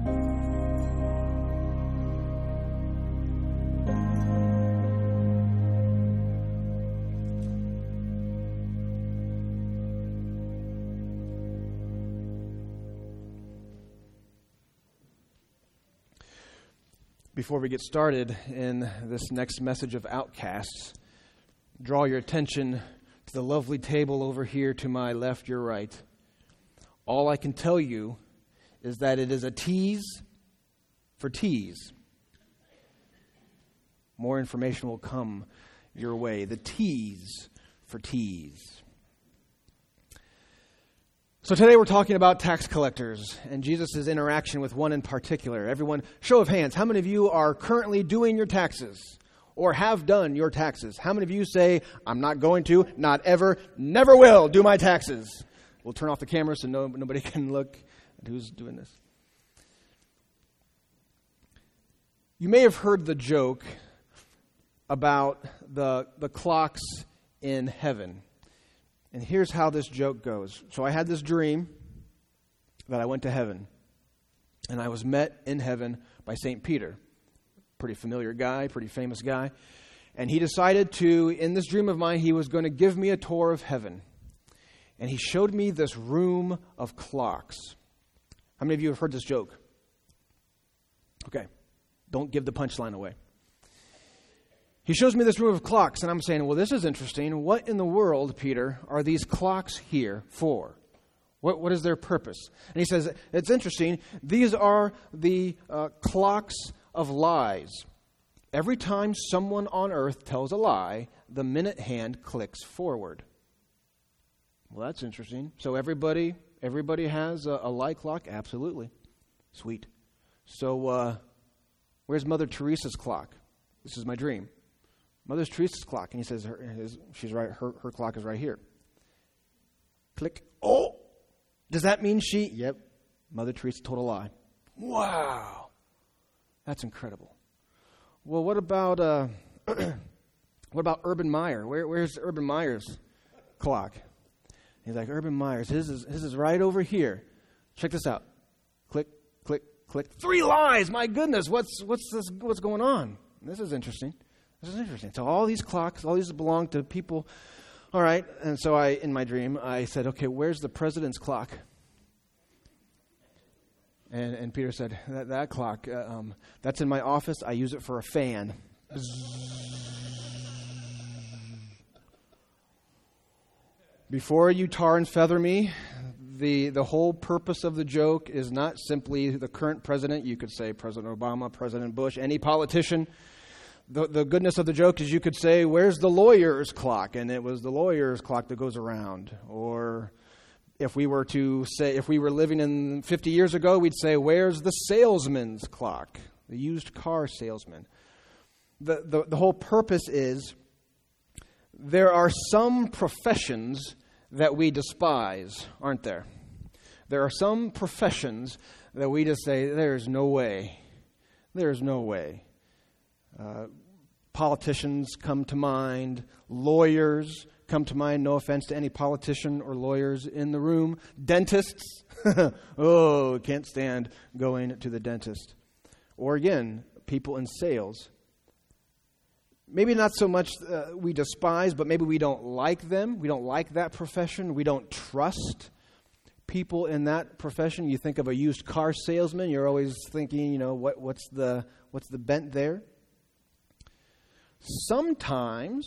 Before we get started in this next message of Outcasts, draw your attention to the lovely table over here to my left, your right. All I can tell you is that it is a tease for tease. More information will come your way. The tease for tease. So today we're talking about tax collectors and Jesus' interaction with one in particular. Everyone, show of hands, how many of you are currently doing your taxes or have done your taxes? How many of you say, I'm not going to, not ever, never will do my taxes? We'll turn off the camera so nobody can look at who's doing this. You may have heard the joke about the clocks in heaven. And here's how this joke goes. So I had this dream that I went to heaven. And I was met in heaven by St. Peter. Pretty familiar guy, pretty famous guy. And he decided to, in this dream of mine, he was going to give me a tour of heaven. And he showed me this room of clocks. How many of you have heard this joke? Okay. Don't give the punchline away. He shows me this room of clocks, and I'm saying, well, this is interesting. What in the world, Peter, are these clocks here for? What is their purpose? And he says, it's interesting. These are the clocks of lies. Every time someone on earth tells a lie, the minute hand clicks forward. Well, that's interesting. So everybody has a lie clock? Absolutely. Sweet. So where's Mother Teresa's clock? This is my dream. Mother Teresa's clock. And he says, she's right. Her clock is right here. Click. Oh! Does that mean she? Yep. Mother Teresa told a lie. Wow. That's incredible. Well, what about Urban Meyer? Where's Urban Meyer's clock? He's like, Urban Meyer's. His is right over here. Check this out. Click, click, click. 3 lies. My goodness. What's going on? This is interesting. So all these clocks, all these belong to people. All right. And so in my dream, I said, okay, where's the president's clock? And Peter said, that clock, that's in my office. I use it for a fan. Before you tar and feather me, the whole purpose of the joke is not simply the current president. You could say President Obama, President Bush, any politician. The goodness of the joke is you could say, where's the lawyer's clock? And it was the lawyer's clock that goes around. Or if we were living in 50 years ago, we'd say, where's the salesman's clock? The used car salesman. The whole purpose is there are some professions that we despise, aren't there? There are some professions that we just say, there's no way. There's no way. Politicians come to mind. Lawyers come to mind. No offense to any politician or lawyers in the room. Dentists. Oh, can't stand going to the dentist. Or again, people in sales. Maybe not so much we despise, but maybe we don't like them. We don't like that profession. We don't trust people in that profession. You think of a used car salesman. You're always thinking, what's the bent there? Sometimes,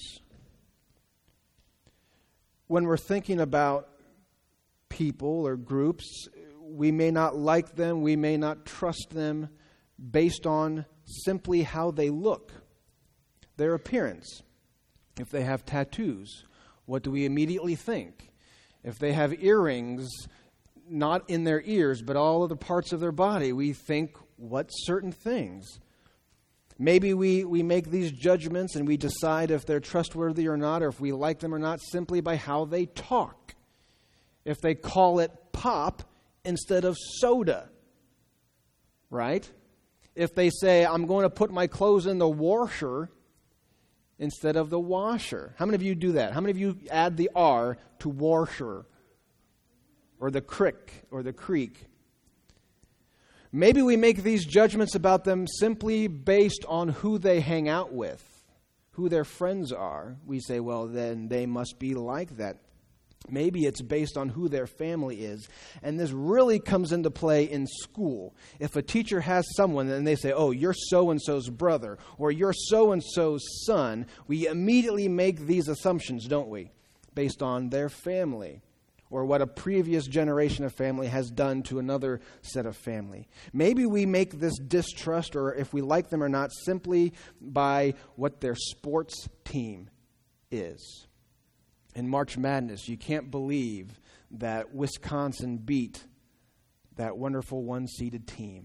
when we're thinking about people or groups, we may not like them, we may not trust them based on simply how they look, their appearance. If they have tattoos, what do we immediately think? If they have earrings, not in their ears, but all other parts of their body, we think what certain things. Maybe we make these judgments and we decide if they're trustworthy or not, or if we like them or not, simply by how they talk. If they call it pop instead of soda, right? If they say, I'm going to put my clothes in the washer instead of the washer. How many of you do that? How many of you add the R to washer or the crick or the creek? Maybe we make these judgments about them simply based on who they hang out with, who their friends are. We say, well, then they must be like that. Maybe it's based on who their family is. And this really comes into play in school. If a teacher has someone and they say, oh, you're so-and-so's brother, or you're so-and-so's son, we immediately make these assumptions, don't we? Based on their family, or what a previous generation of family has done to another set of family. Maybe we make this distrust, or if we like them or not, simply by what their sports team is. In March Madness, you can't believe that Wisconsin beat that wonderful one-seeded team.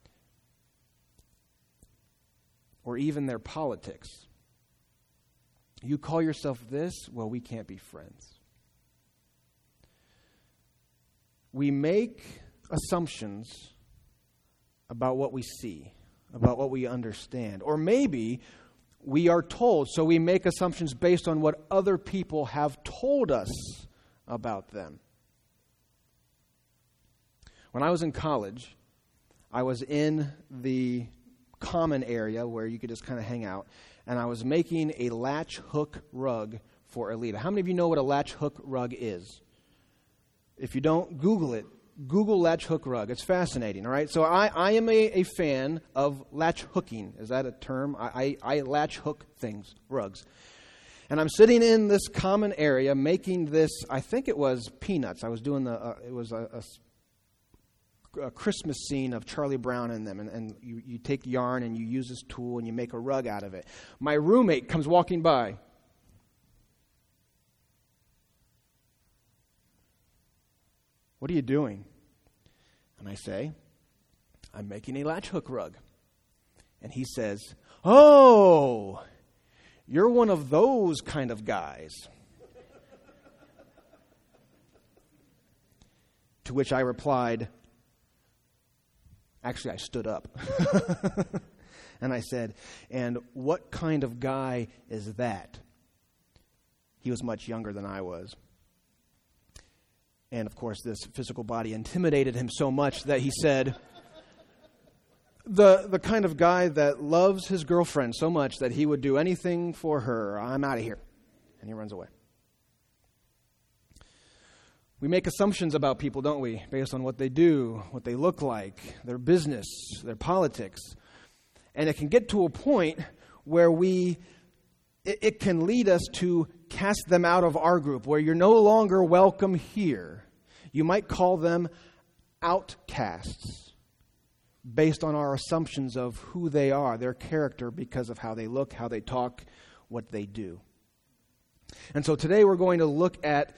Or even their politics. You call yourself this? Well, we can't be friends. We make assumptions about what we see, about what we understand. Or maybe we are told, so we make assumptions based on what other people have told us about them. When I was in college, I was in the common area where you could just kind of hang out, and I was making a latch hook rug for Alita. How many of you know what a latch hook rug is? If you don't, Google it. Google latch hook rug. It's fascinating, all right? So I am a fan of latch hooking. Is that a term? I latch hook things, rugs. And I'm sitting in this common area making this, I think it was Peanuts. I was doing it was a Christmas scene of Charlie Brown in them. And you take yarn and you use this tool and you make a rug out of it. My roommate comes walking by. What are you doing? And I say, I'm making a latch hook rug. And he says, oh, you're one of those kind of guys. To which I replied, actually I stood up. And I said, and what kind of guy is that? He was much younger than I was. And, of course, this physical body intimidated him so much that he said, the kind of guy that loves his girlfriend so much that he would do anything for her. I'm out of here. And he runs away. We make assumptions about people, don't we, based on what they do, what they look like, their business, their politics. And it can get to a point where it can lead us to cast them out of our group, where you're no longer welcome here. You might call them outcasts based on our assumptions of who they are, their character, because of how they look, how they talk, what they do. And so today we're going to look at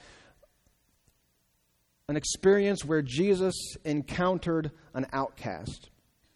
an experience where Jesus encountered an outcast.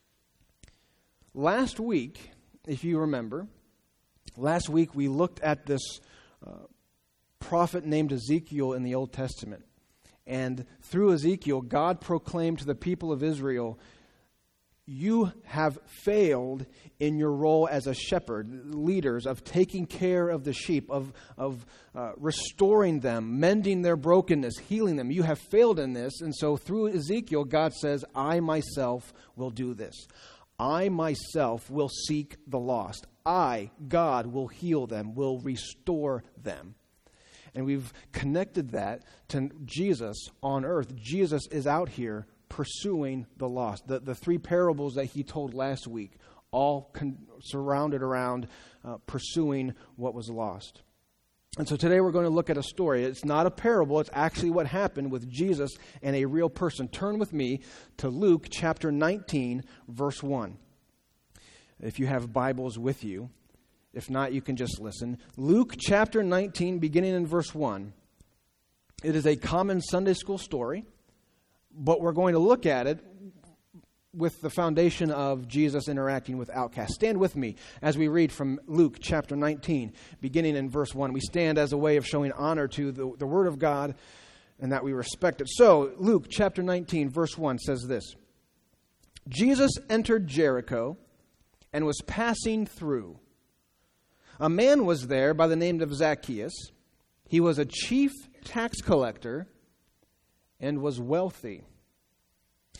Last week, if you remember, we looked at this prophet named Ezekiel in the Old Testament. And through Ezekiel, God proclaimed to the people of Israel, you have failed in your role as a shepherd, leaders, of taking care of the sheep, of restoring them, mending their brokenness, healing them. You have failed in this. And so through Ezekiel, God says, I myself will do this. I myself will seek the lost. I, God, will heal them, will restore them. And we've connected that to Jesus on earth. Jesus is out here pursuing the lost. The three parables that he told last week, all surrounded around pursuing what was lost. And so today we're going to look at a story. It's not a parable. It's actually what happened with Jesus and a real person. Turn with me to Luke chapter 19, verse 1. If you have Bibles with you. If not, you can just listen. Luke chapter 19, beginning in verse 1. It is a common Sunday school story, but we're going to look at it with the foundation of Jesus interacting with outcasts. Stand with me as we read from Luke chapter 19, beginning in verse 1. We stand as a way of showing honor to the Word of God and that we respect it. So, Luke chapter 19, verse 1 says this. Jesus entered Jericho and was passing through. A man was there by the name of Zacchaeus. He was a chief tax collector and was wealthy.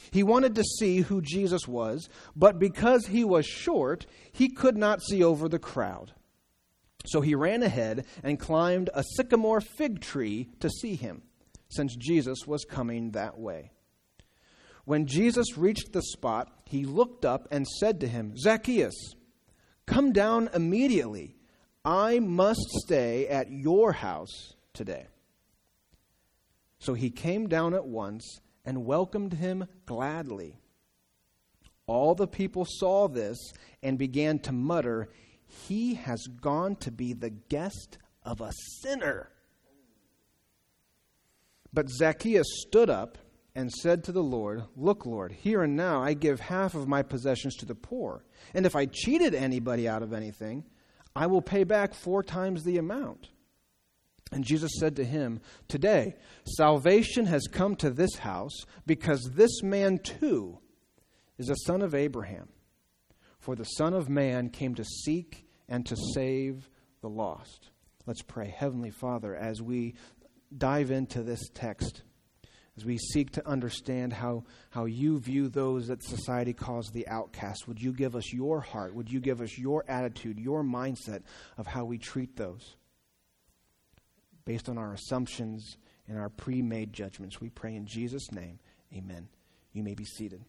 He wanted to see who Jesus was, but because he was short, he could not see over the crowd. So he ran ahead and climbed a sycamore fig tree to see him, since Jesus was coming that way. When Jesus reached the spot, he looked up and said to him, "Zacchaeus, come down immediately. I must stay at your house today." So he came down at once and welcomed him gladly. All the people saw this and began to mutter, "He has gone to be the guest of a sinner." But Zacchaeus stood up and said to the Lord, "Look, Lord, here and now I give half of my possessions to the poor. And if I cheated anybody out of anything, I will pay back 4 times the amount." And Jesus said to him, "Today, salvation has come to this house, because this man too is a son of Abraham. For the Son of Man came to seek and to save the lost." Let's pray. Heavenly Father, as we dive into this text, as we seek to understand how you view those that society calls the outcast, would you give us your heart? Would you give us your attitude, your mindset of how we treat those? Based on our assumptions and our pre-made judgments, we pray in Jesus' name, amen. You may be seated.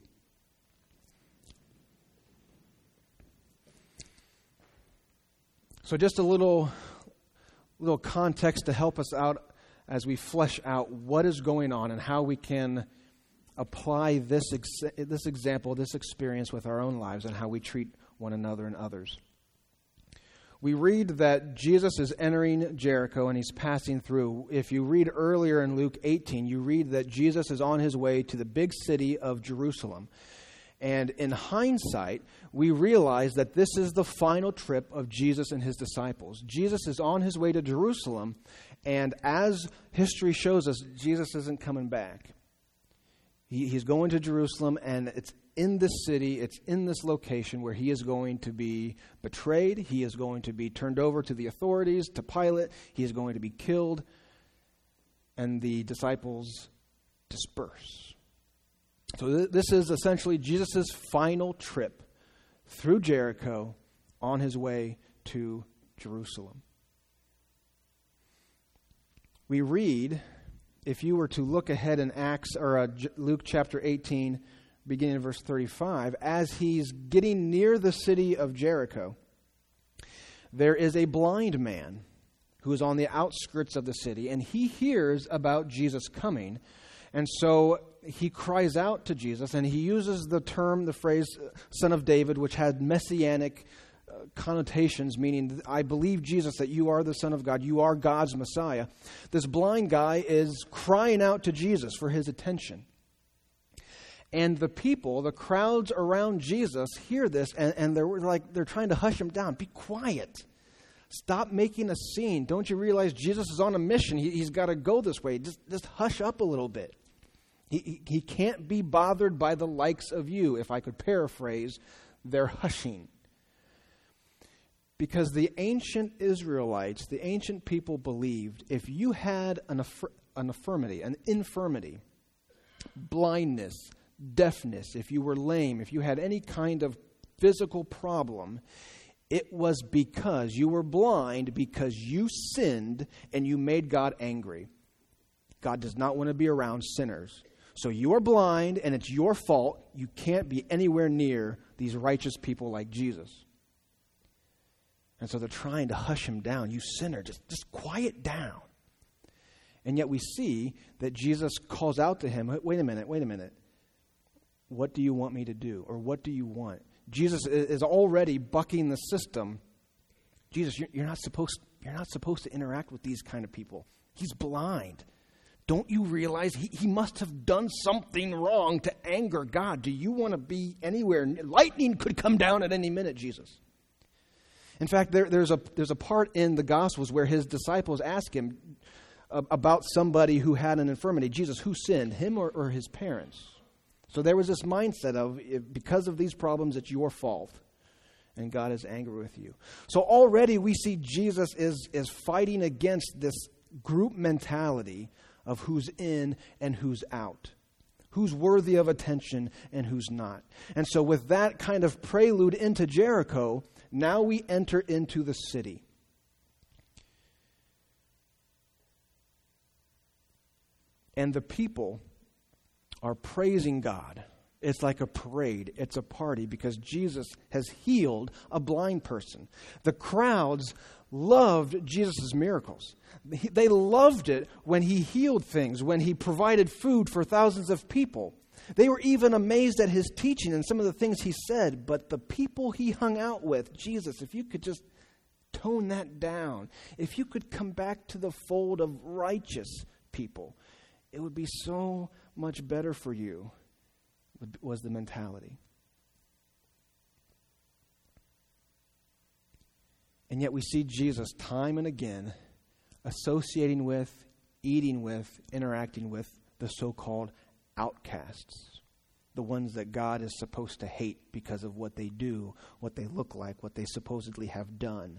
So just a little context to help us out as we flesh out what is going on and how we can apply this example, this experience with our own lives and how we treat one another and others. We read that Jesus is entering Jericho and he's passing through. If you read earlier in Luke 18, you read that Jesus is on his way to the big city of Jerusalem. And in hindsight, we realize that this is the final trip of Jesus and his disciples. Jesus is on his way to Jerusalem, and as history shows us, Jesus isn't coming back. He's going to Jerusalem, and it's in this city, it's in this location where he is going to be betrayed. He is going to be turned over to the authorities, to Pilate. He is going to be killed, and the disciples disperse. So this is essentially Jesus' final trip through Jericho on his way to Jerusalem. We read, if you were to look ahead in Acts or Luke chapter 18, beginning in verse 35, as he's getting near the city of Jericho, there is a blind man who is on the outskirts of the city, and he hears about Jesus coming. And so he cries out to Jesus, and he uses the phrase, Son of David, which had messianic connotations, meaning, I believe, Jesus, that you are the Son of God. You are God's Messiah. This blind guy is crying out to Jesus for his attention. And the people, the crowds around Jesus, hear this, and they're trying to hush him down. Be quiet. Stop making a scene. Don't you realize Jesus is on a mission? He's got to go this way. Just hush up a little bit. He can't be bothered by the likes of you. If I could paraphrase, they're hushing. Because the ancient Israelites, the ancient people believed if you had an infirmity, blindness, deafness, if you were lame, if you had any kind of physical problem, it was because you were blind because you sinned and you made God angry. God does not want to be around sinners. So you are blind and it's your fault. You can't be anywhere near these righteous people like Jesus. And so they're trying to hush him down. You sinner, just quiet down. And yet we see that Jesus calls out to him, wait a minute. What do you want me to do? Or what do you want? Jesus is already bucking the system. Jesus, you're not supposed to interact with these kind of people. He's blind. Don't you realize he must have done something wrong to anger God? Do you want to be anywhere? Lightning could come down at any minute, Jesus. In fact, there's a part in the Gospels where his disciples ask him about somebody who had an infirmity. Jesus, who sinned, him or his parents? So there was this mindset of, because of these problems, it's your fault. And God is angry with you. So already we see Jesus is fighting against this group mentality of who's in and who's out. who's worthy of attention and who's not. And so with that kind of prelude into Jericho, now we enter into the city. And the people are praising God. It's like a parade. It's a party because Jesus has healed a blind person. The crowds loved Jesus' miracles. They loved it when he healed things, when he provided food for thousands of people. They were even amazed at his teaching and some of the things he said. But the people he hung out with, Jesus, if you could just tone that down, if you could come back to the fold of righteous people, it would be so much better for you, was the mentality. And yet we see Jesus time and again associating with, eating with, interacting with the so-called outcasts, the ones that God is supposed to hate because of what they do, what they look like, what they supposedly have done.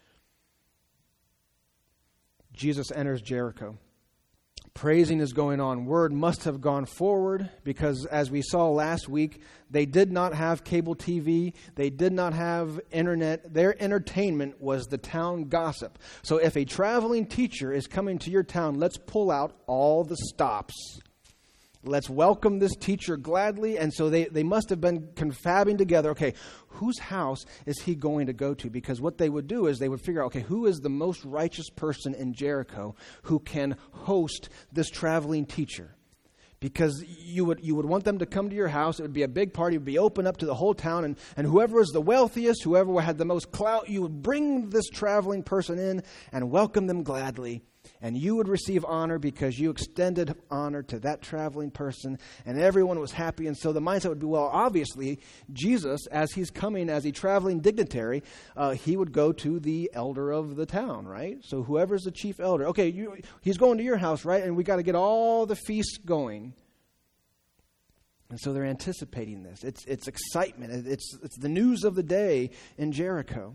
Jesus enters Jericho. Praising is going on. Word must have gone forward because, as we saw last week, they did not have cable TV. They did not have internet. Their entertainment was the town gossip. So if a traveling teacher is coming to your town, let's pull out all the stops. Let's welcome this teacher gladly. And so they must have been confabbing together, okay, whose house is he going to go to? Because what they would do is they would figure out, okay, who is the most righteous person in Jericho who can host this traveling teacher? Because you would want them to come to your house. It would be a big party. It would be open up to the whole town. And whoever was the wealthiest, whoever had the most clout, you would bring this traveling person in and welcome them gladly. And you would receive honor because you extended honor to that traveling person, and everyone was happy. And so the mindset would be, well, obviously, Jesus, as he's coming as a traveling dignitary, he would go to the elder of the town, right? So whoever's the chief elder, okay, he's going to your house, right? And we got to get all the feasts going. And so they're anticipating this. It's excitement. It's the news of the day in Jericho.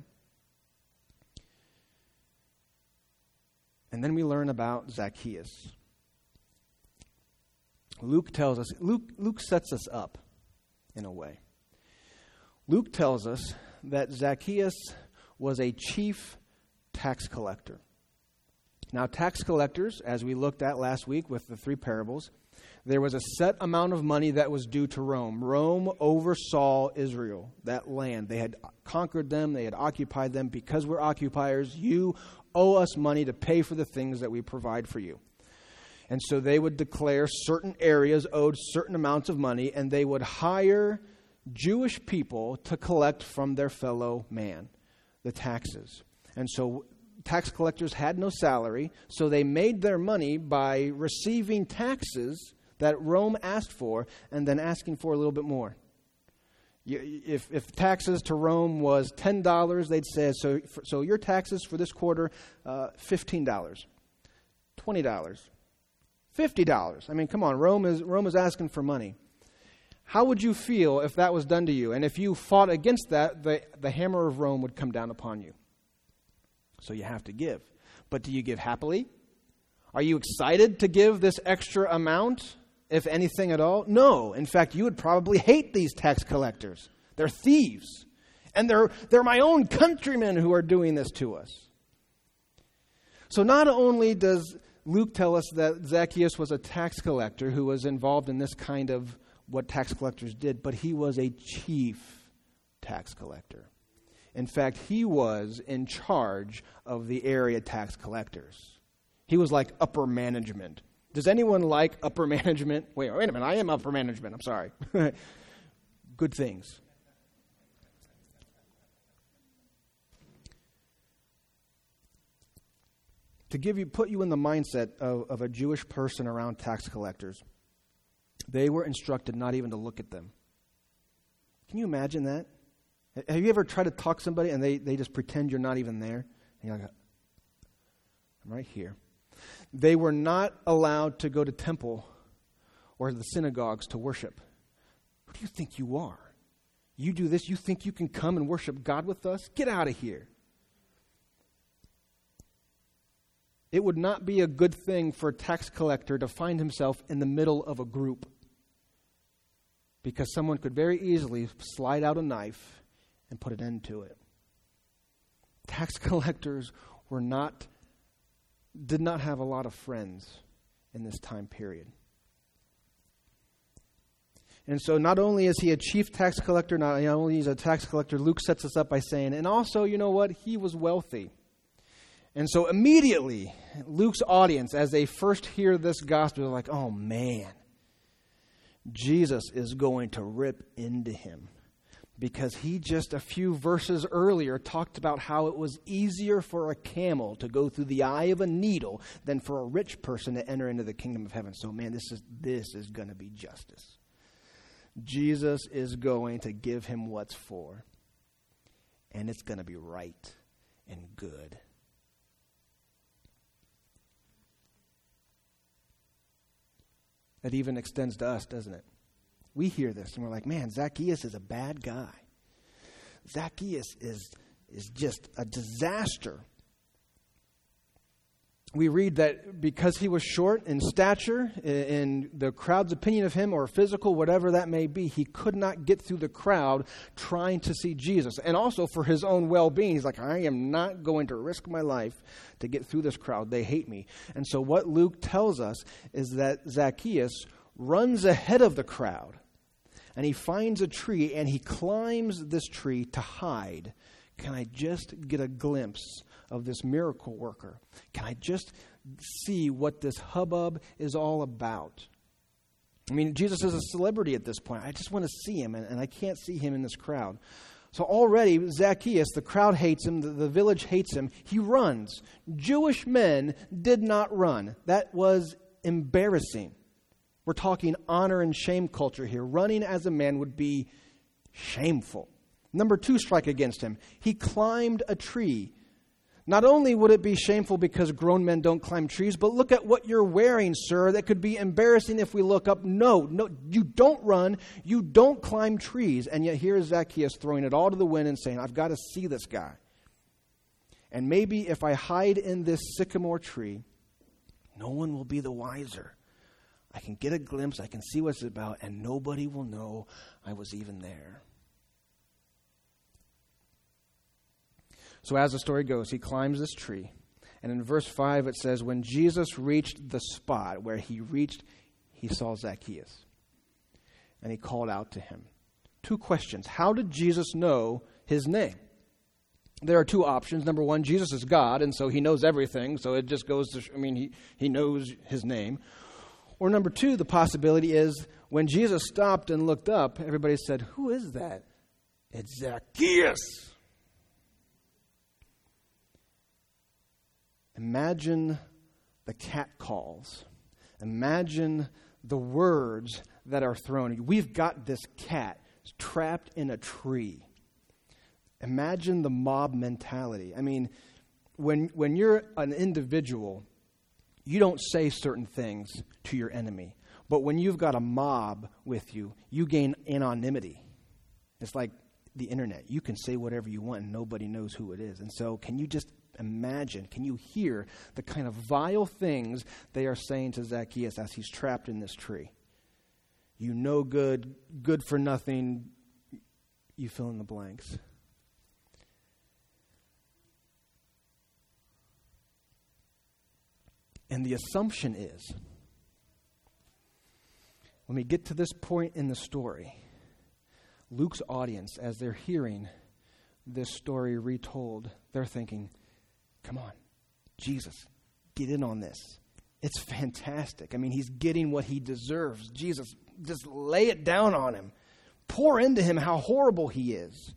And then we learn about Zacchaeus. Luke tells us, Luke sets us up in a way. Luke tells us that Zacchaeus was a chief tax collector. Now, tax collectors, as we looked at last week with the 3 parables, there was a set amount of money that was due to Rome. Rome oversaw Israel, that land. They had conquered them. They had occupied them. Because we're occupiers, you owe us money to pay for the things that we provide for you. And so they would declare certain areas owed certain amounts of money, and they would hire Jewish people to collect from their fellow man the taxes. And so tax collectors had no salary, so they made their money by receiving taxes that Rome asked for and then asking for a little bit more. If taxes to Rome was $10, they'd say, so your taxes for this quarter, $15, $20, $50. I mean, come on, Rome is asking for money. How would you feel if that was done to you? And if you fought against that, the hammer of Rome would come down upon you. So you have to give. But do you give happily? Are you excited to give this extra amount, if anything at all? No. In fact, you would probably hate these tax collectors. They're thieves. And they're my own countrymen who are doing this to us. So not only does Luke tell us that Zacchaeus was a tax collector who was involved in this kind of what tax collectors did, but he was a chief tax collector. In fact, he was in charge of the area tax collectors. He was like upper management. Does anyone like upper management? Wait a minute. I am upper management. I'm sorry. Good things. To put you in the mindset of a Jewish person around tax collectors, they were instructed not even to look at them. Can you imagine that? Have you ever tried to talk to somebody and they just pretend you're not even there? And you're like, I'm right here. They were not allowed to go to temple or the synagogues to worship. Who do you think you are? You do this, you think you can come and worship God with us? Get out of here. It would not be a good thing for a tax collector to find himself in the middle of a group. because someone could very easily slide out a knife and put an end to it. Tax collectors did not have a lot of friends in this time period. And so not only is he a chief tax collector, not only is he a tax collector, Luke sets us up by saying, and also, you know what, he was wealthy. And so immediately, Luke's audience, as they first hear this gospel, they're like, oh man, Jesus is going to rip into him. Because he just a few verses earlier talked about how it was easier for a camel to go through the eye of a needle than for a rich person to enter into the kingdom of heaven. So man, this is going to be justice. Jesus is going to give him what's for. And it's going to be right and good. That even extends to us, doesn't it? We hear this and we're like, man, Zacchaeus is a bad guy. Zacchaeus is just a disaster. We read that because he was short in stature, in the crowd's opinion of him, or physical, whatever that may be, he could not get through the crowd trying to see Jesus. And also for his own well-being, he's like, I am not going to risk my life to get through this crowd. They hate me. And so what Luke tells us is that Zacchaeus runs ahead of the crowd. And he finds a tree, and he climbs this tree to hide. Can I just get a glimpse of this miracle worker? Can I just see what this hubbub is all about? I mean, Jesus is a celebrity at this point. I just want to see him, and I can't see him in this crowd. So already, Zacchaeus, the crowd hates him, the village hates him. He runs. Jewish men did not run. That was embarrassing. We're talking honor and shame culture here. Running as a man would be shameful. Number 2 strike against him. He climbed a tree. Not only would it be shameful because grown men don't climb trees, but look at what you're wearing, sir. That could be embarrassing if we look up. No, you don't run. You don't climb trees. And yet here is Zacchaeus throwing it all to the wind and saying, I've got to see this guy. And maybe if I hide in this sycamore tree, no one will be the wiser. I can get a glimpse, I can see what it's about, and nobody will know I was even there. So as the story goes, he climbs this tree. And in verse 5 it says, when Jesus reached the spot where he reached, he saw Zacchaeus. And he called out to him. 2 questions. How did Jesus know his name? There are 2 options. Number 1, Jesus is God, and so he knows everything. So it just goes to, he knows his name. Or number 2, the possibility is when Jesus stopped and looked up, everybody said, who is that? It's Zacchaeus. Imagine the cat calls. Imagine the words that are thrown. We've got this cat trapped in a tree. Imagine the mob mentality. I mean, when you're an individual, you don't say certain things to your enemy. But when you've got a mob with you, you gain anonymity. It's like the internet. You can say whatever you want and nobody knows who it is. And so can you just imagine, can you hear the kind of vile things they are saying to Zacchaeus as he's trapped in this tree? You no good, good for nothing, you fill in the blanks. And the assumption is, when we get to this point in the story, Luke's audience, as they're hearing this story retold, they're thinking, come on, Jesus, get in on this. It's fantastic. I mean, he's getting what he deserves. Jesus, just lay it down on him. Pour into him how horrible he is.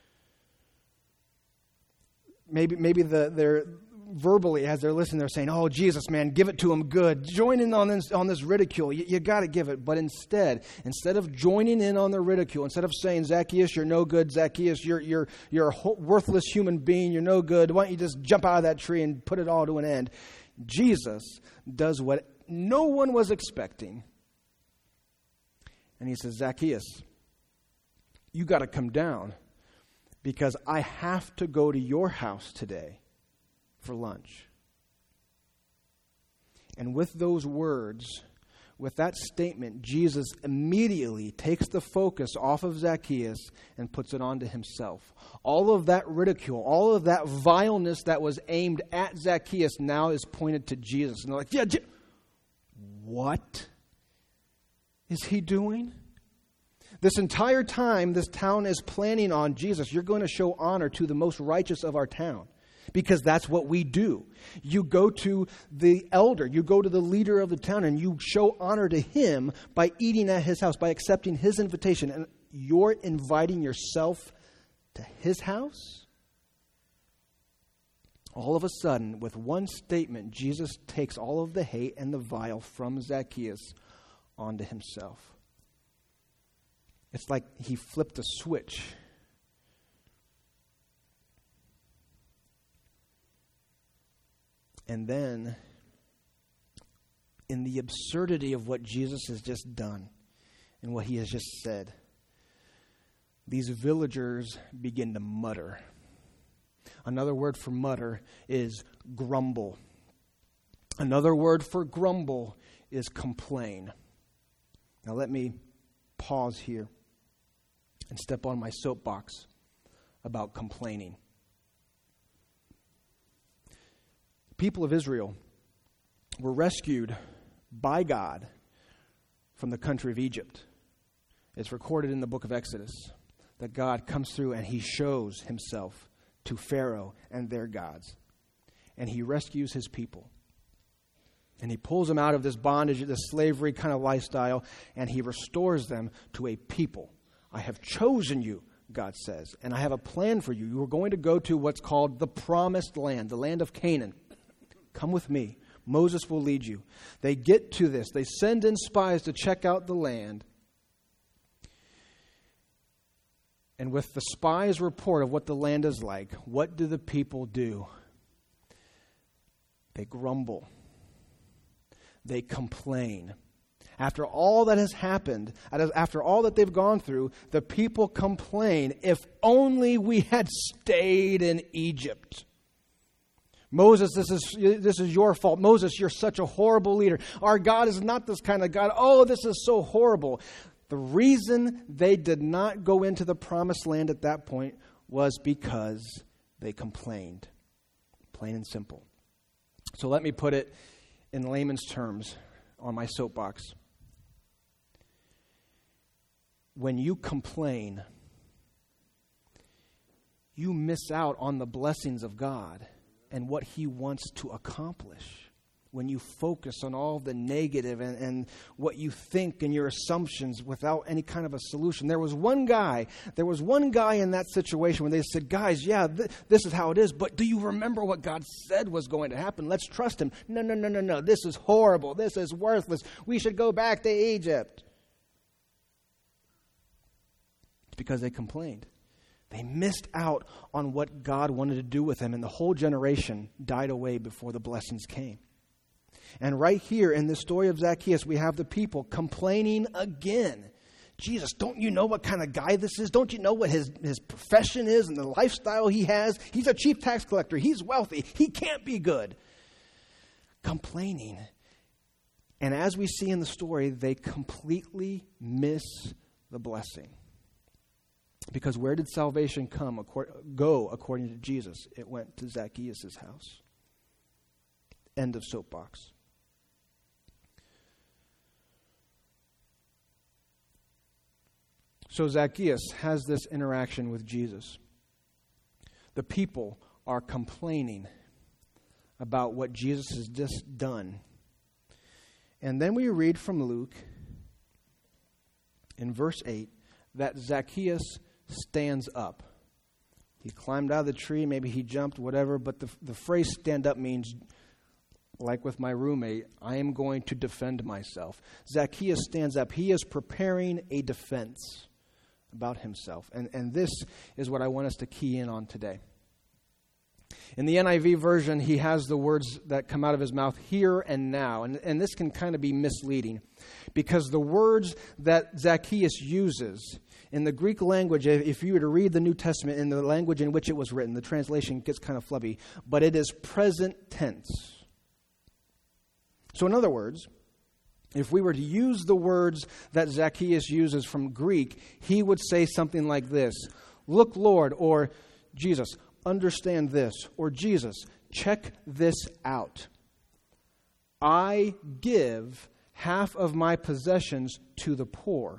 Maybe they're verbally, as they're listening, they're saying, oh, Jesus, man, give it to him good. Join in on this ridicule. You got to give it. But instead of joining in on the ridicule, instead of saying, Zacchaeus, you're no good. Zacchaeus, you're a worthless human being. You're no good. Why don't you just jump out of that tree and put it all to an end? Jesus does what no one was expecting. And he says, Zacchaeus, you got to come down because I have to go to your house today for lunch. And with those words, with that statement, Jesus immediately takes the focus off of Zacchaeus and puts it onto himself. All of that ridicule, all of that vileness that was aimed at Zacchaeus now is pointed to Jesus. And they're like, yeah, what is he doing? This entire time, this town is planning on Jesus. You're going to show honor to the most righteous of our town. Because that's what we do. You go to the elder, you go to the leader of the town, and you show honor to him by eating at his house, by accepting his invitation. And you're inviting yourself to his house? All of a sudden, with one statement, Jesus takes all of the hate and the vile from Zacchaeus onto himself. It's like he flipped a switch. And then, in the absurdity of what Jesus has just done and what he has just said, these villagers begin to mutter. Another word for mutter is grumble. Another word for grumble is complain. Now let me pause here and step on my soapbox about complaining. People of Israel were rescued by God from the country of Egypt. It's recorded in the book of Exodus that God comes through and he shows himself to Pharaoh and their gods. And he rescues his people. And he pulls them out of this bondage, this slavery kind of lifestyle, and he restores them to a people. I have chosen you, God says, and I have a plan for you. You are going to go to what's called the promised land, the land of Canaan. Come with me. Moses will lead you. They get to this. They send in spies to check out the land. And with the spies' report of what the land is like, what do the people do? They grumble. They complain. After all that has happened, after all that they've gone through, the people complain, if only we had stayed in Egypt. Moses, this is your fault. Moses, you're such a horrible leader. Our God is not this kind of God. Oh, this is so horrible. The reason they did not go into the promised land at that point was because they complained. Plain and simple. So let me put it in layman's terms on my soapbox. When you complain, you miss out on the blessings of God and what he wants to accomplish. When you focus on all the negative and what you think and your assumptions without any kind of a solution. There was one guy in that situation when they said, guys, yeah, this is how it is, but do you remember what God said was going to happen? Let's trust him. No, this is horrible. This is worthless. We should go back to Egypt. It's because they complained. They missed out on what God wanted to do with them, and the whole generation died away before the blessings came. And right here in the story of Zacchaeus, we have the people complaining again. Jesus, don't you know what kind of guy this is? Don't you know what his profession is and the lifestyle he has? He's a chief tax collector. He's wealthy. He can't be good. Complaining. And as we see in the story, they completely miss the blessing. Because where did salvation go according to Jesus? It went to Zacchaeus' house. End of soapbox. So Zacchaeus has this interaction with Jesus. The people are complaining about what Jesus has just done. And then we read from Luke in verse 8 that Zacchaeus stands up. He climbed out of the tree, maybe he jumped, whatever, but the phrase stand up means, like with my roommate, I am going to defend myself. Zacchaeus stands up. He is preparing a defense about himself. And this is what I want us to key in on today. In the NIV version, he has the words that come out of his mouth, here and now. And this can kind of be misleading because the words that Zacchaeus uses in the Greek language, if you were to read the New Testament in the language in which it was written, the translation gets kind of flubby, but it is present tense. So in other words, if we were to use the words that Zacchaeus uses from Greek, he would say something like this: "Look, Lord," or "Jesus, understand this," or "Jesus, check this out. I give half of my possessions to the poor."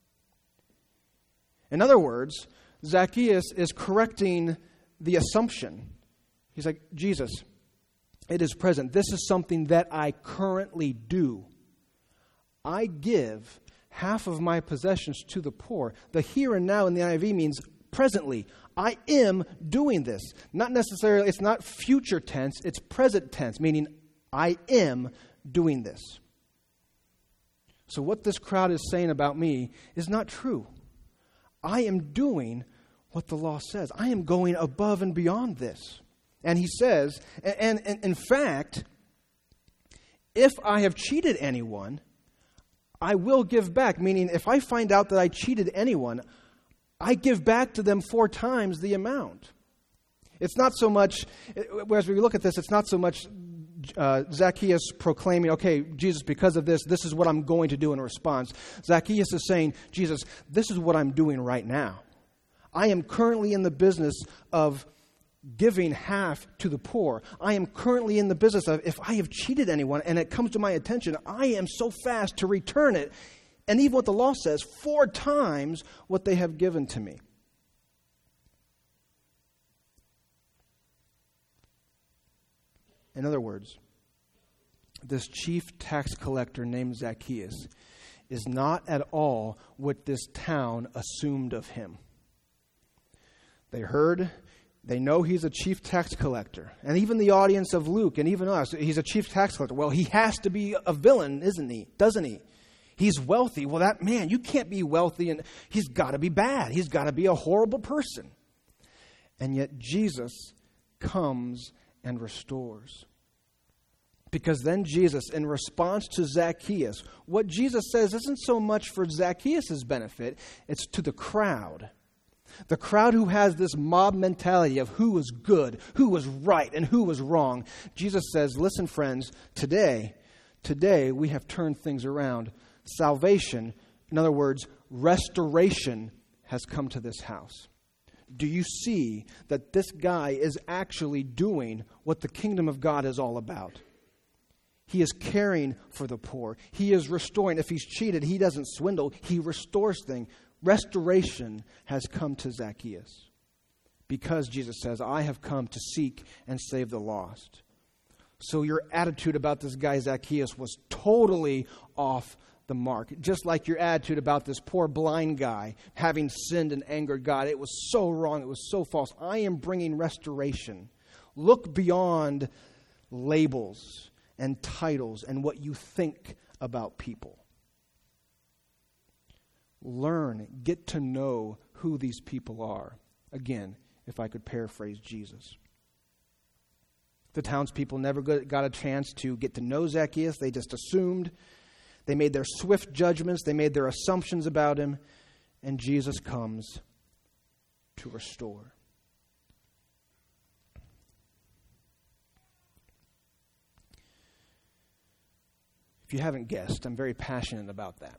In other words, Zacchaeus is correcting the assumption. He's like, "Jesus, it is present. This is something that I currently do. I give half of my possessions to the poor." The here and now in the NIV means presently. I am doing this. Not necessarily, it's not future tense, it's present tense, meaning I am doing this. So what this crowd is saying about me is not true. I am doing what the law says. I am going above and beyond this. And he says, and in fact, if I have cheated anyone, I will give back. Meaning, if I find out that I cheated anyone, I give back to them 4 times the amount. It's not so much, as we look at this, it's not so much Zacchaeus proclaiming, "Okay, Jesus, because of this, this is what I'm going to do in response." Zacchaeus is saying, "Jesus, this is what I'm doing right now. I am currently in the business of giving half to the poor. I am currently in the business of, if I have cheated anyone and it comes to my attention, I am so fast to return it. And even what the law says, 4 times what they have given to me." In other words, this chief tax collector named Zacchaeus is not at all what this town assumed of him. They know he's a chief tax collector. And even the audience of Luke and even us, he's a chief tax collector. Well, he has to be a villain, isn't he? Doesn't he? He's wealthy. Well, that man, you can't be wealthy, and he's got to be bad. He's got to be a horrible person. And yet Jesus comes and restores. Because then Jesus, in response to Zacchaeus, what Jesus says isn't so much for Zacchaeus' benefit, it's to the crowd. The crowd who has this mob mentality of who was good, who was right, and who was wrong. Jesus says, "Listen, friends, today we have turned things around. Salvation, in other words, restoration, has come to this house. Do you see that this guy is actually doing what the kingdom of God is all about? He is caring for the poor. He is restoring. If he's cheated, he doesn't swindle. He restores things. Restoration has come to Zacchaeus. Because Jesus says, I have come to seek and save the lost." So your attitude about this guy Zacchaeus was totally off the mark. Just like your attitude about this poor blind guy having sinned and angered God. It was so wrong. It was so false. I am bringing restoration. Look beyond labels and titles and what you think about people. Learn, get to know who these people are. Again, if I could paraphrase Jesus. The townspeople never got a chance to get to know Zacchaeus. They just assumed. They made their swift judgments. They made their assumptions about him. And Jesus comes to restore. If you haven't guessed, I'm very passionate about that.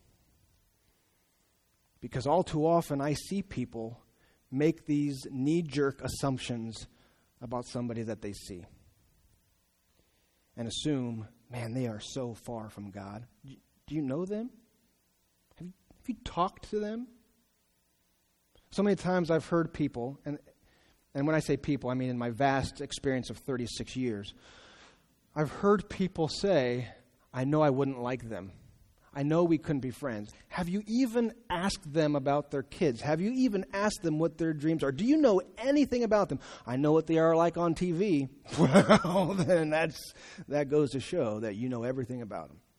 Because all too often I see people make these knee-jerk assumptions about somebody that they see. And assume, man, they are so far from God. Do you know them? Have you talked to them? So many times I've heard people, and when I say people, I mean in my vast experience of 36 years, I've heard people say, I know I wouldn't like them. I know we couldn't be friends. Have you even asked them about their kids? Have you even asked them what their dreams are? Do you know anything about them? I know what they are like on TV. Well, then that goes to show that you know everything about them.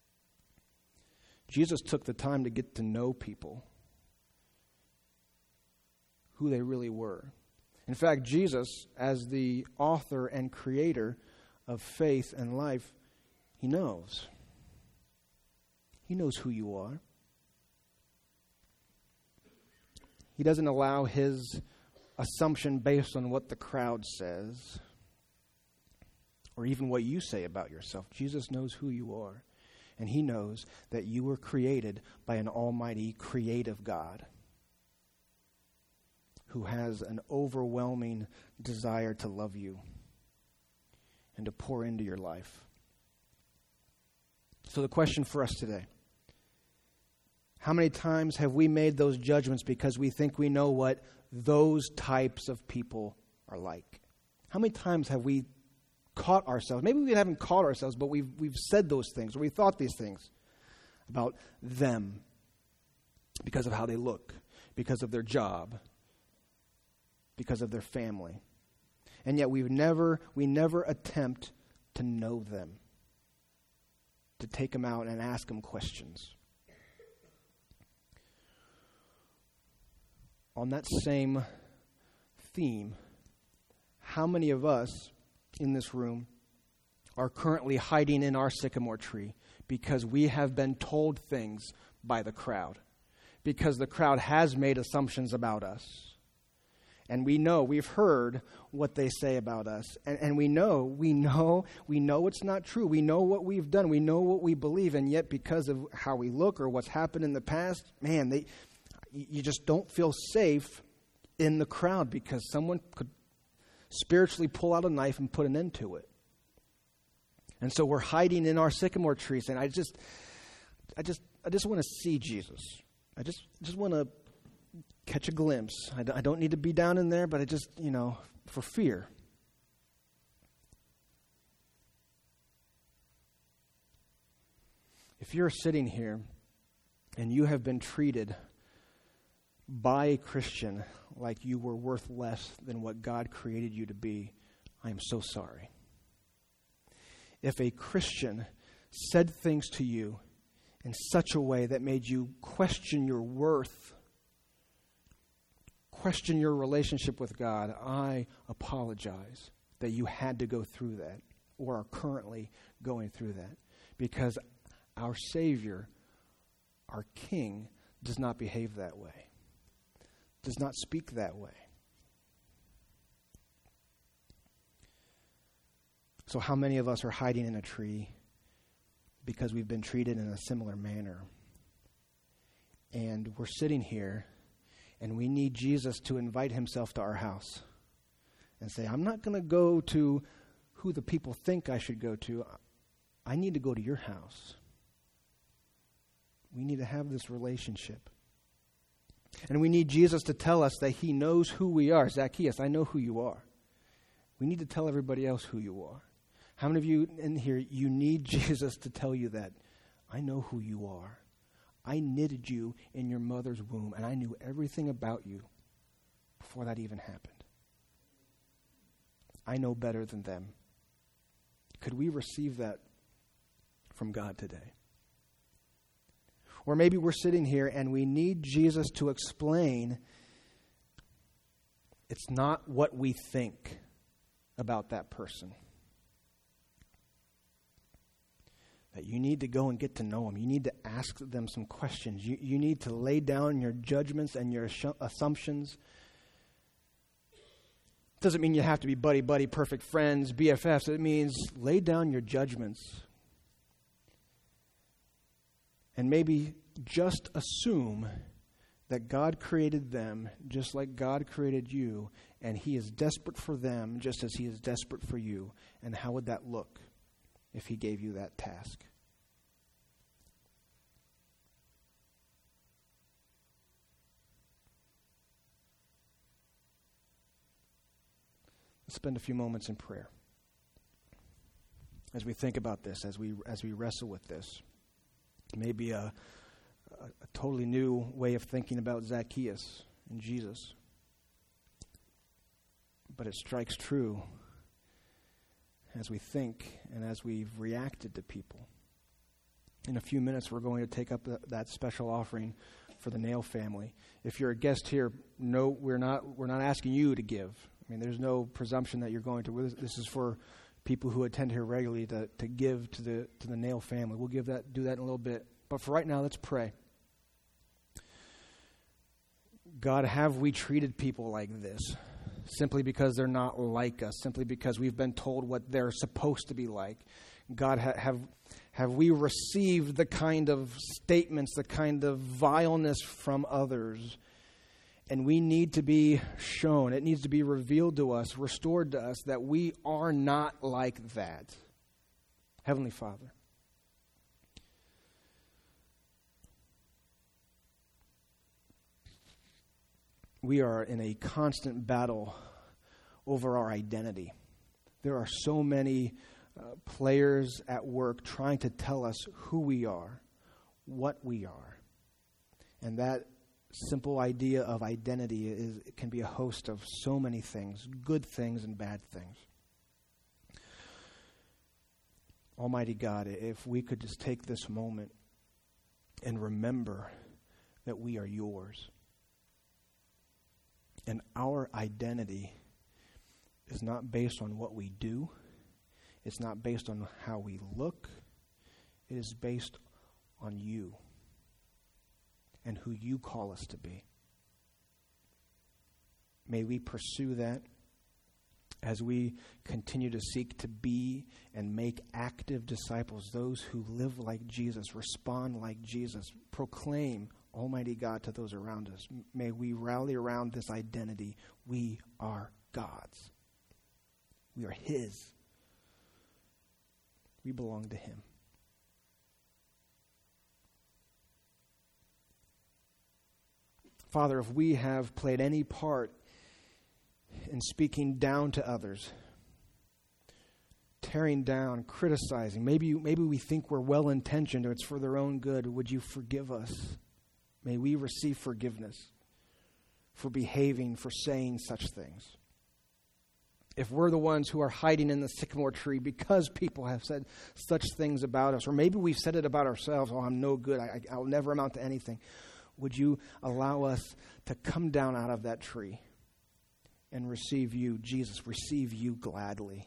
Jesus took the time to get to know people, who they really were. In fact, Jesus, as the author and creator of faith and life, he knows. He knows who you are. He doesn't allow his assumption based on what the crowd says or even what you say about yourself. Jesus knows who you are. And he knows that you were created by an almighty, creative God who has an overwhelming desire to love you and to pour into your life. So the question for us today: how many times have we made those judgments because we think we know what those types of people are like? How many times have we caught ourselves? Maybe we haven't caught ourselves, but we've said those things, or we thought these things about them because of how they look, because of their job, because of their family. And yet we never attempt to know them, to take them out and ask them questions. On that same theme, how many of us in this room are currently hiding in our sycamore tree because we have been told things by the crowd? Because the crowd has made assumptions about us. And we've heard what they say about us. And we know it's not true. We know what we've done. We know what we believe. And yet because of how we look or what's happened in the past, man, you just don't feel safe in the crowd because someone could spiritually pull out a knife and put an end to it. And so we're hiding in our sycamore trees. And I just want to see Jesus. I just want to catch a glimpse. I don't need to be down in there, but I just, for fear. If you're sitting here and you have been treated by a Christian like you were worth less than what God created you to be, I am so sorry. If a Christian said things to you in such a way that made you question your worth, question your relationship with God, I apologize that you had to go through that or are currently going through that, because our Savior, our King, does not behave that way, does not speak that way. So how many of us are hiding in a tree because we've been treated in a similar manner? And we're sitting here and we need Jesus to invite himself to our house and say, I'm not going to go to who the people think I should go to. I need to go to your house. We need to have this relationship. And we need Jesus to tell us that he knows who we are. Zacchaeus, I know who you are. We need to tell everybody else who you are. How many of you in here, you need Jesus to tell you that? I know who you are. I knitted you in your mother's womb, and I knew everything about you before that even happened. I know better than them. Could we receive that from God today? Or maybe we're sitting here and we need Jesus to explain it's not what we think about that person. That you need to go and get to know them. You need to ask them some questions. You need to lay down your judgments and your assumptions. Doesn't mean you have to be buddy-buddy, perfect friends, BFFs. It means lay down your judgments. And maybe just assume that God created them just like God created you, and he is desperate for them just as he is desperate for you. And how would that look if he gave you that task? Let's spend a few moments in prayer as we think about this, as we wrestle with this. Maybe a totally new way of thinking about Zacchaeus and Jesus. But it strikes true as we think and as we've reacted to people. In a few minutes, we're going to take up that special offering for the Nail family. If you're a guest here, no, we're not asking you to give. I mean, there's no presumption that you're going to. This is for people who attend here regularly to give to the Nail family. We'll do that in a little bit. But for right now, let's pray. God, have we treated people like this simply because they're not like us, simply because we've been told what they're supposed to be like? God, have we received the kind of statements, the kind of vileness from others? And we need to be shown, it needs to be revealed to us, restored to us, that we are not like that. Heavenly Father, we are in a constant battle over our identity. There are so many players at work trying to tell us who we are, what we are. And that simple idea of identity it can be a host of so many things, good things and bad things. Almighty God, if we could just take this moment and remember that we are yours. And our identity is not based on what we do. It's not based on how we look. It is based on you and who you call us to be. May we pursue that as we continue to seek to be and make active disciples, those who live like Jesus, respond like Jesus, proclaim Almighty God to those around us. May we rally around this identity. We are God's. We are His. We belong to Him. Father, if we have played any part in speaking down to others, tearing down, criticizing, maybe we think we're well-intentioned or it's for their own good, would you forgive us? May we receive forgiveness for behaving, for saying such things. If we're the ones who are hiding in the sycamore tree because people have said such things about us, or maybe we've said it about ourselves, oh, I'm no good, I'll never amount to anything, would you allow us to come down out of that tree and receive you, Jesus, receive you gladly?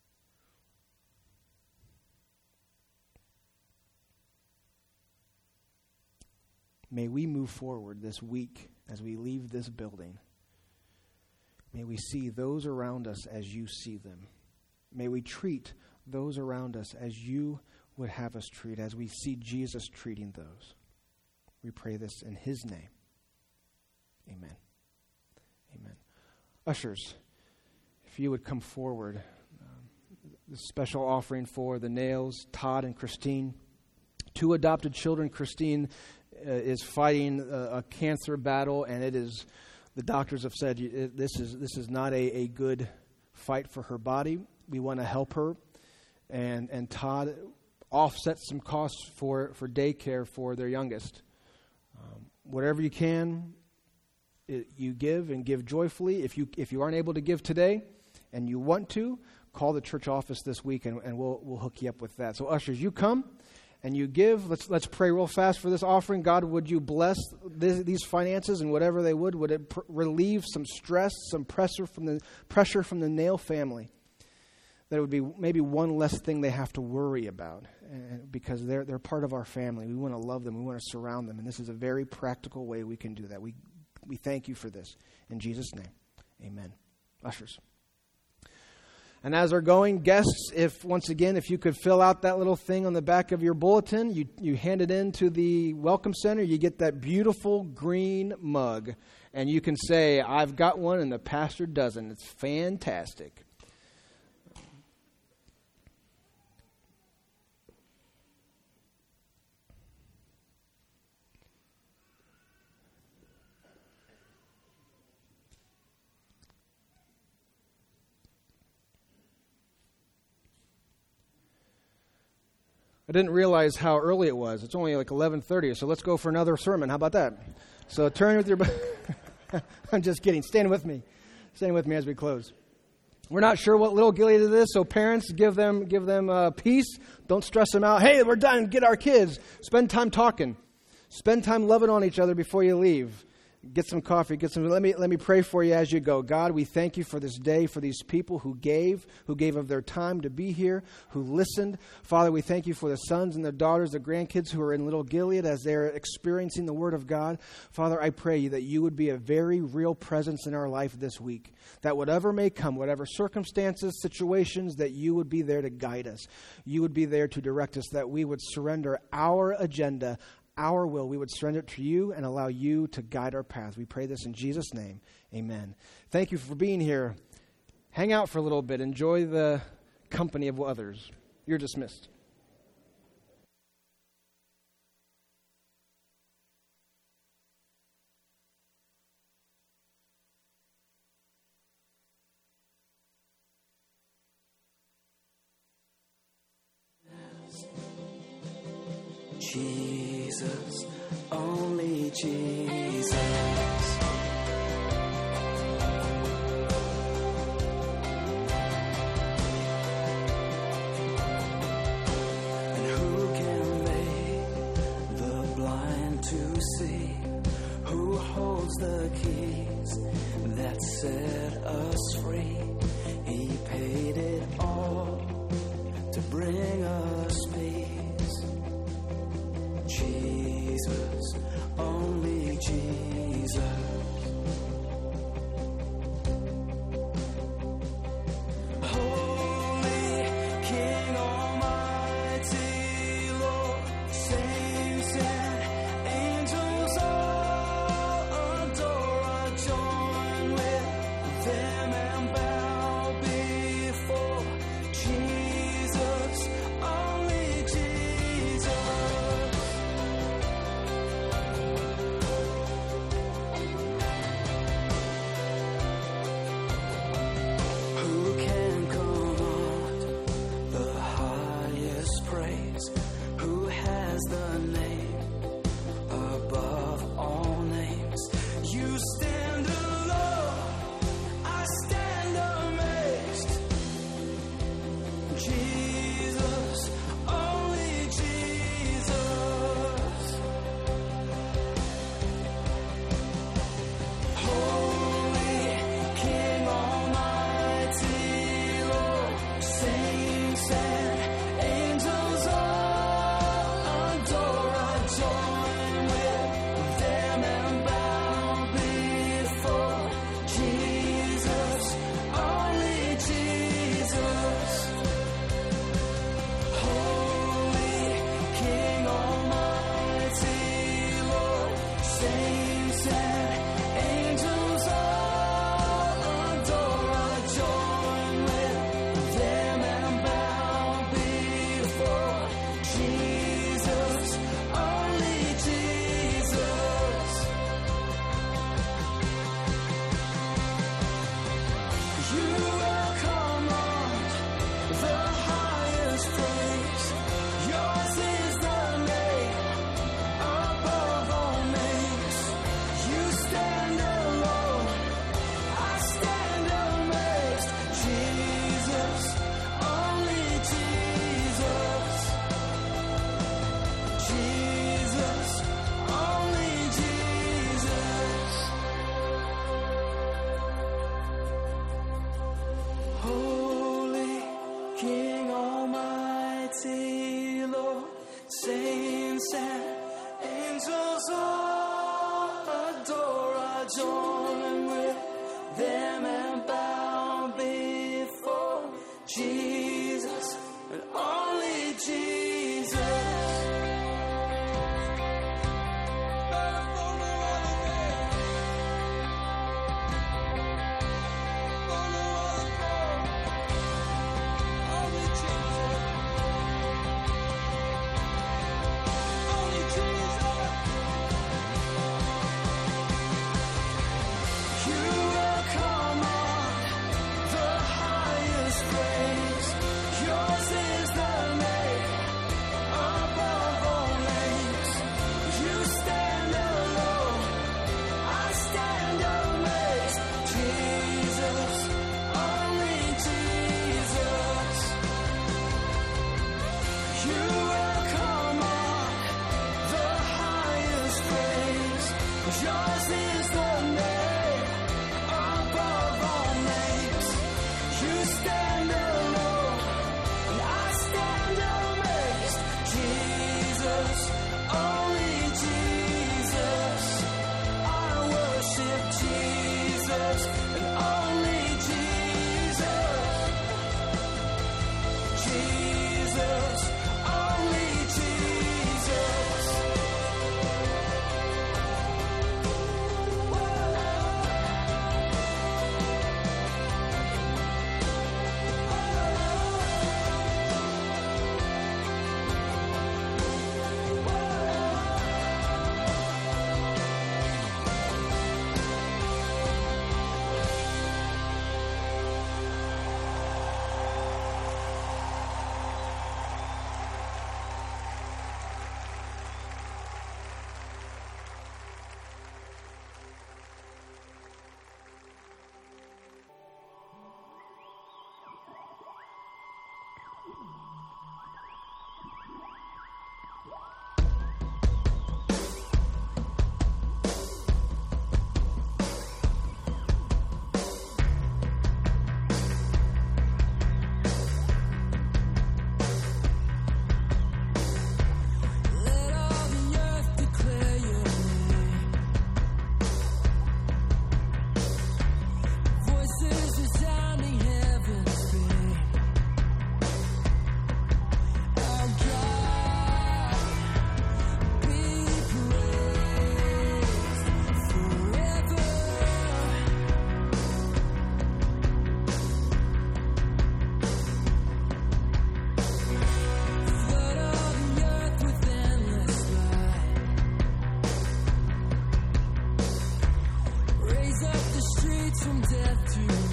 May we move forward this week as we leave this building. May we see those around us as you see them. May we treat those around us as you would have us treat, as we see Jesus treating those. We pray this in His name. Amen. Amen. Ushers, if you would come forward. The special offering for the Nails, Todd and Christine. 2 adopted children. Christine is fighting a cancer battle, and it is, the doctors have said this is not a good fight for her body. We want to help her, and Todd offsets some costs for daycare for their youngest. Whatever you can, you give, and give joyfully. If you aren't able to give today and you want to, call the church office this week, and we'll hook you up with that. So ushers, you come and you give. Let's pray real fast for this offering. God, would you bless these finances, and whatever they would it relieve some stress, some pressure from the Nail family? That it would be maybe one less thing they have to worry about, because they're part of our family. We want to love them. We want to surround them, and this is a very practical way we can do that. We thank you for this. In Jesus' name, amen. Ushers. And as they're going, guests, if you could fill out that little thing on the back of your bulletin, you hand it in to the Welcome Center, you get that beautiful green mug, and you can say, I've got one and the pastor doesn't. It's fantastic. I didn't realize how early it was. It's only like 11:30, so let's go for another sermon. How about that? So turn with your... I'm just kidding. Stand with me. Stand with me as we close. We're not sure what little Gilead it is, so parents, give them peace. Don't stress them out. Hey, we're done. Get our kids. Spend time talking. Spend time loving on each other before you leave. Get some coffee, let me pray for you as you go. God, we thank you for this day, for these people who gave of their time to be here, who listened. Father, we thank you for the sons and the daughters, the grandkids who are in Little Gilead as they're experiencing the Word of God. Father, I pray that you would be a very real presence in our life this week, that whatever may come, whatever circumstances, situations, that you would be there to guide us. You would be there to direct us, that we would surrender our agenda, our will, we would surrender it to you and allow you to guide our path. We pray this in Jesus' name. Amen. Thank you for being here. Hang out for a little bit. Enjoy the company of others. You're dismissed. Jesus, only Jesus. And who can make the blind to see? Who holds the keys that set us free? He paid it all to bring us peace. Jesus, only Jesus. Holy King Almighty, Lord, saints and angels all adore. I join with them and bow before Jesus, only Jesus. and only Jesus. Jesus, only Jesus. Let all the earth declare your name. Voices resounding heaven's fame. Our God, be praised forever. Flood all the earth with endless light. Raise up the streets from death to